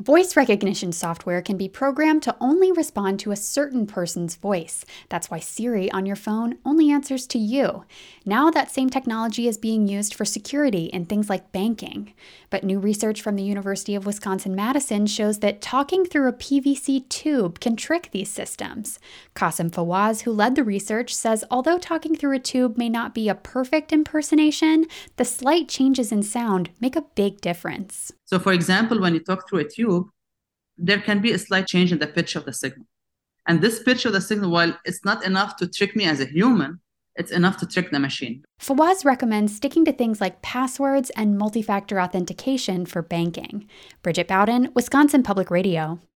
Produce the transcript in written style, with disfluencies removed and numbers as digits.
Voice recognition software can be programmed to only respond to a certain person's voice. That's why Siri on your phone only answers to you. Now that same technology is being used for security in things like banking. But new research from the University of Wisconsin-Madison shows that talking through a PVC tube can trick these systems. Qasim Fawaz, who led the research, says although talking through a tube may not be a perfect impersonation, the slight changes in sound make a big difference. So for example, when you talk through a tube, there can be a slight change in the pitch of the signal. And this pitch of the signal, while it's not enough to trick me as a human, it's enough to trick the machine. Fawaz recommends sticking to things like passwords and multi-factor authentication for banking. Bridget Bowden, Wisconsin Public Radio.